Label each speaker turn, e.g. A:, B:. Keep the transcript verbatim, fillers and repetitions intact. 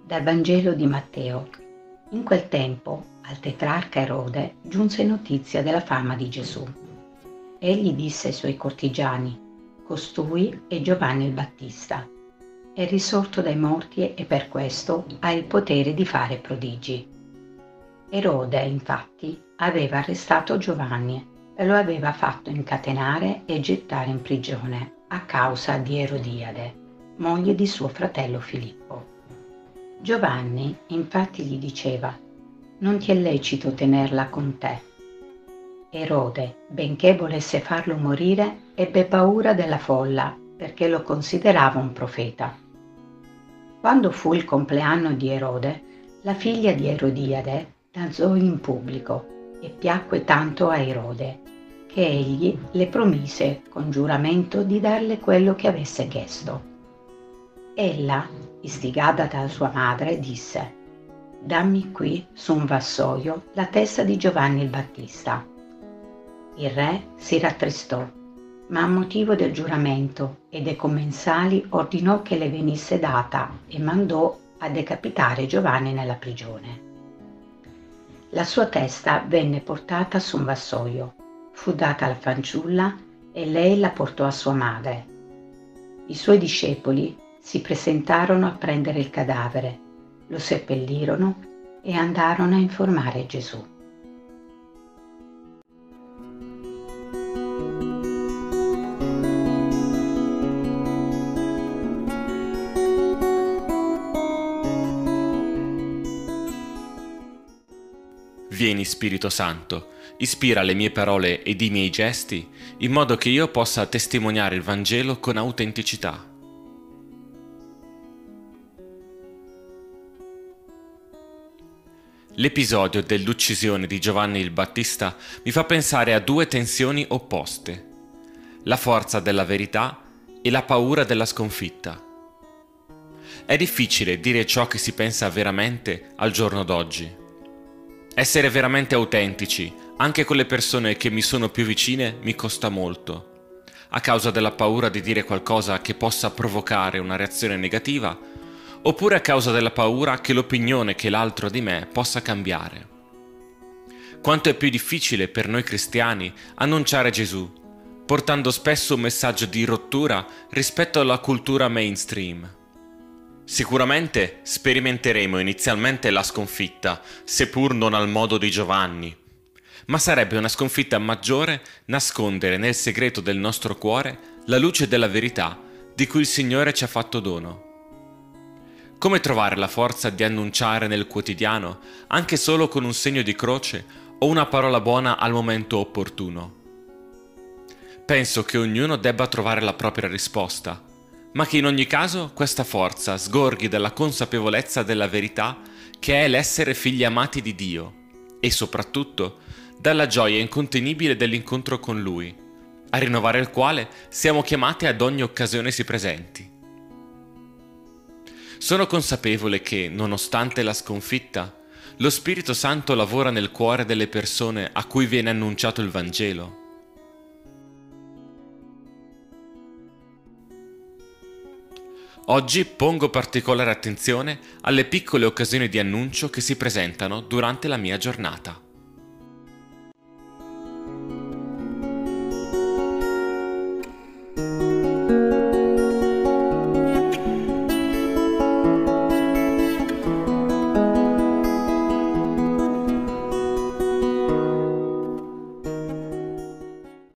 A: Dal Vangelo di Matteo. In quel tempo al tetrarca Erode giunse notizia della fama di Gesù. Egli disse ai suoi cortigiani: «Costui è Giovanni il Battista. È risorto dai morti e per questo ha il potere di fare prodigi». Erode, infatti, aveva arrestato Giovanni e lo aveva fatto incatenare e gettare in prigione a causa di Erodiade, moglie di suo fratello Filippo. Giovanni infatti gli diceva: «Non ti è lecito tenerla con te». Erode, benché volesse farlo morire, ebbe paura della folla perché lo considerava un profeta. Quando fu il compleanno di Erode, la figlia di Erodiade danzò in pubblico e piacque tanto a Erode che egli le promise con giuramento di darle quello che avesse chiesto. Ella, istigata da sua madre, disse: «Dammi qui, su un vassoio, la testa di Giovanni il Battista». Il re si rattristò, ma a motivo del giuramento e dei commensali ordinò che le venisse data e mandò a decapitare Giovanni nella prigione. La sua testa venne portata su un vassoio, fu data alla fanciulla e lei la portò a sua madre. I suoi discepoli si presentarono a prendere il cadavere, lo seppellirono e andarono a informare Gesù.
B: Vieni, Spirito Santo, ispira le mie parole ed i miei gesti, in modo che io possa testimoniare il Vangelo con autenticità. L'episodio dell'uccisione di Giovanni il Battista mi fa pensare a due tensioni opposte: la forza della verità e la paura della sconfitta. È difficile dire ciò che si pensa veramente al giorno d'oggi. Essere veramente autentici, anche con le persone che mi sono più vicine, mi costa molto, a causa della paura di dire qualcosa che possa provocare una reazione negativa, oppure a causa della paura che l'opinione che l'altro ha di me possa cambiare. Quanto è più difficile per noi cristiani annunciare Gesù, portando spesso un messaggio di rottura rispetto alla cultura mainstream. Sicuramente sperimenteremo inizialmente la sconfitta, seppur non al modo di Giovanni, ma sarebbe una sconfitta maggiore nascondere nel segreto del nostro cuore la luce della verità di cui il Signore ci ha fatto dono. Come trovare la forza di annunciare nel quotidiano, anche solo con un segno di croce o una parola buona al momento opportuno? Penso che ognuno debba trovare la propria risposta, ma che in ogni caso questa forza sgorghi dalla consapevolezza della verità che è l'essere figli amati di Dio e soprattutto dalla gioia incontenibile dell'incontro con Lui, a rinnovare il quale siamo chiamati ad ogni occasione si presenti. Sono consapevole che, nonostante la sconfitta, lo Spirito Santo lavora nel cuore delle persone a cui viene annunciato il Vangelo. Oggi pongo particolare attenzione alle piccole occasioni di annuncio che si presentano durante la mia giornata.